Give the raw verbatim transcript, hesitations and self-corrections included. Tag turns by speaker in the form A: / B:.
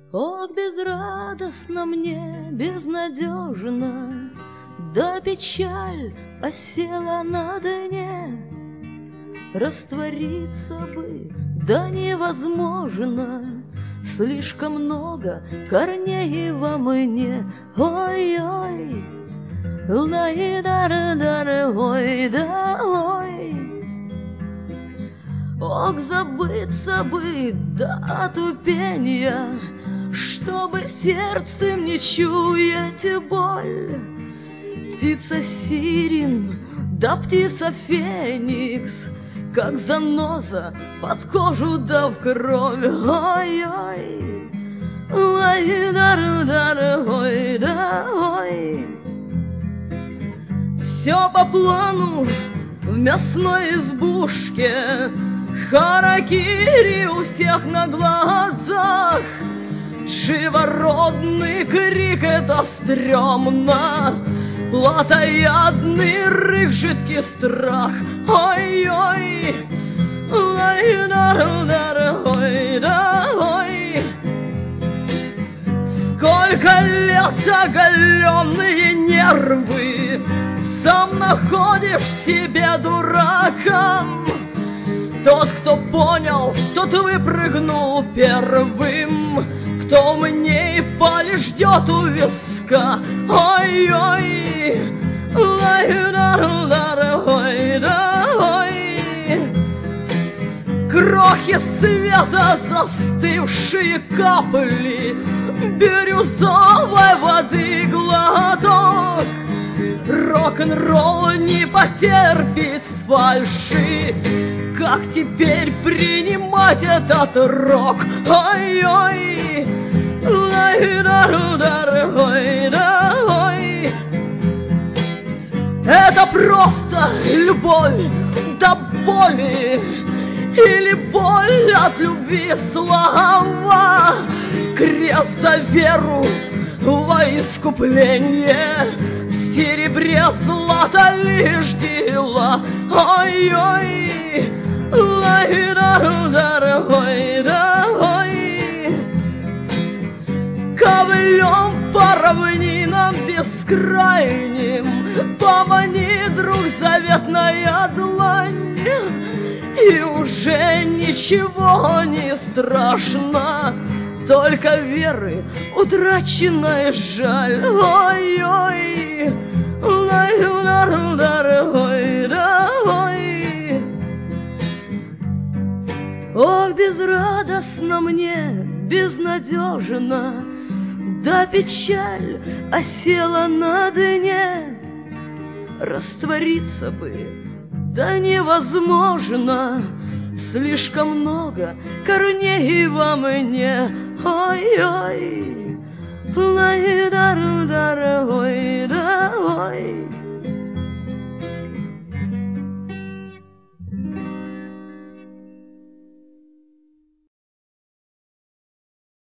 A: Ох, безрадостно мне, безнадежно, да печаль осела на дне. Раствориться бы, да невозможно, слишком много корней во мне. Ой-ой, лай-дар-дар, ой-да, ой. Ох, забыться бы до отупения, чтобы сердцем не чуять боль. Птица сирен, да птица феникс, как заноза под кожу да в кровь. Ой-ой, ой-дар-дар, ой-да, ой. Все по плану в мясной избушке, харакири у всех на глазах. Живородный крик — это стрёмно, плотоядный рык — жидкий страх. Ой-ой, ой-дар-дар, ой-да, ой. Сколько лет оголенные нервы, сам находишь себе дураком. Тот, кто понял, тот выпрыгнул первым, кто умней пали ждет у виска. Ой-ой, ой-дар-дар, ой-да, ой. Крохи света, застывшие капли бирюзовой воды глоток. Рок-н-ролл не потерпит фальши, как теперь принимать этот рок? Ой-ой, ой-дар-дар, ой-да, ой. Это просто любовь до боли, или боль от любви слова. Крест за веру во искупление, в серебре злато лишь дела. Ой-ой, ой-дар-дар, ой-да, ой. Ковылем по равнинам бескрайним, помани, друг, заветная длань, и уже ничего не страшно, только веры утраченная жаль. Ой-ой, ой-дар-дар, ой-да, ой. Ох, безрадостно мне, безнадежно, да печаль осела на дне. Раствориться бы, да невозможно, слишком много корней во мне. Ой-ой, ой-дар-дар, ой-да, ой.